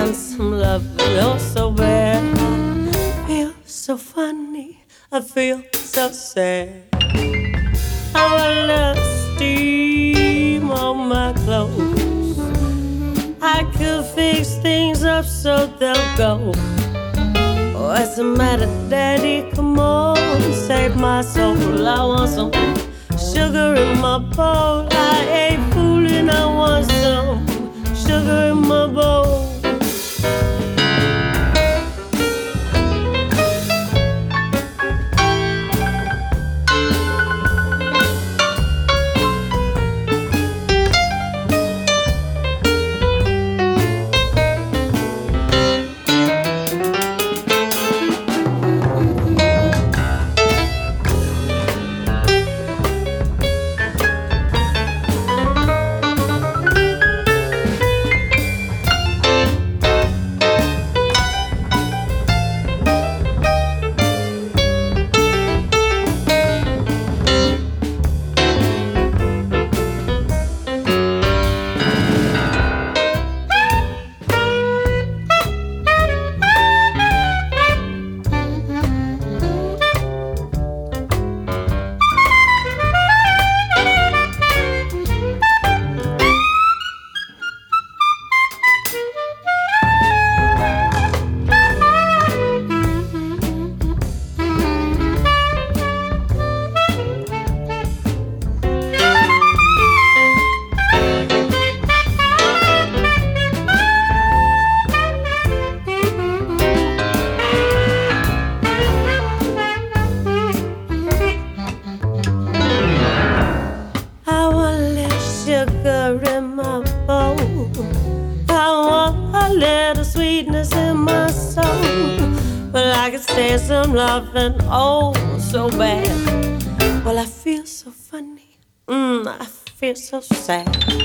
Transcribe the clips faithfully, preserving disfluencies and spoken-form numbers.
and some love, oh so bad. I feel so funny, I feel so sad. I want to steam on my clothes. I could fix things up so they'll go. What's the matter, Daddy? Come on, save my soul. I want some sugar in my bowl. I ain't fooling, I want some sugar in my bowl. Loving oh so bad. Well, I feel so funny, mm, I feel so sad.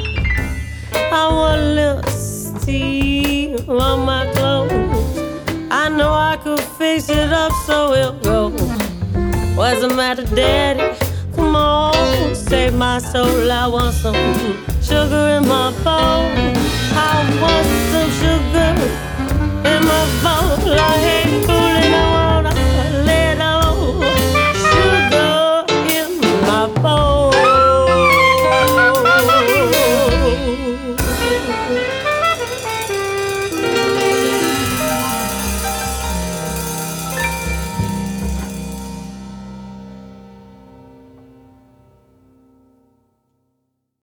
I want a little steam on my clothes. I know I could fix it up so it'll go. What's the matter, Daddy? Come on, save my soul. I want some sugar in my bowl. I want some sugar